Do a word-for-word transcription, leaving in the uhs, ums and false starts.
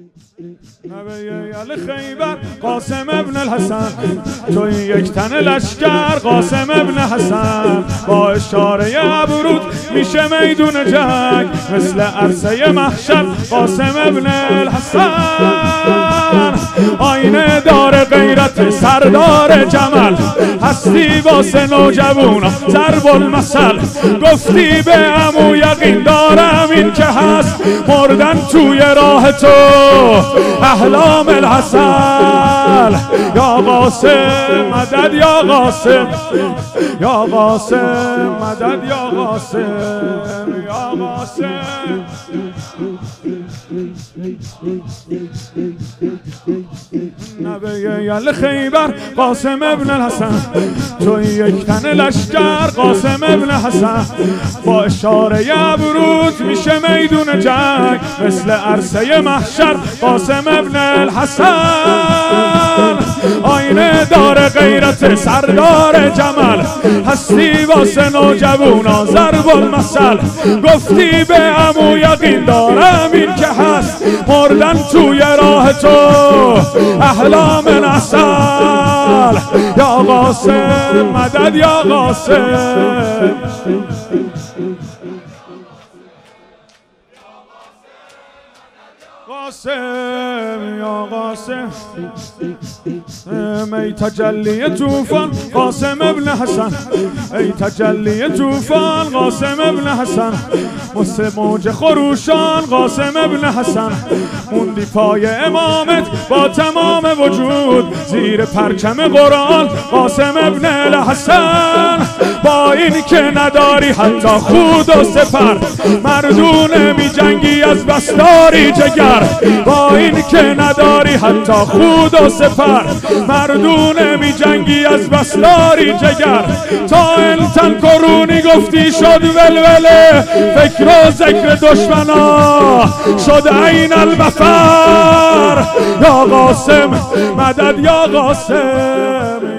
نبی علی خیبر قاسم ابن الحسن، توی یک تن لشکر قاسم ابن حسن، با اشاره ابرود میشه میدون جنگ، مثل عرصه محشر قاسم ابن الحسن. آینه دار غیرت سردار جمل، هستی واسه نوجوونا ضرب المثل. گفتی به عمو یقین دارم این که هست، مردن توی راه تو احلام الحسن. یا قاسم مدد یا قاسم، یا قاسم مدد یا قاسم، یا قاسم. نبی علی خیبر قاسم ابن الحسن، توی یک تن لشکر قاسم ابن حسن، با اشاره ابرود میشه میدون جنگ، مثل عرصه محشر قاسم ابن الحسن. آینه دار غیرت سردار جمل، هستی واسه نوجوونا ضرب المثل. گفتی به عمو یقین دارم این که هست، مردن توی راه تو احلام العسل. یا قاسم مدد یا قاسم، قاسم یا قاسم. ای تجلی طوفان قاسم ابن حسن، ای تجلی طوفان قاسم ابن حسن، مثل موج خروشان قاسم ابن حسن. موندی پای امامت با تمام وجود، زیر پرچم قرآن قاسم ابن الحسن. با این که نداری حتی خود و سپر، مردونه می جنگی از بسداری جگر. با این که نداری حتی خود و سپر، مردونه می جنگی از بسداری جگر. تا انتن کرونی گفتی شد ولوله، فکر و ذکر دشمنا شد عین البصر. یا قاسم مدد یا قاسم.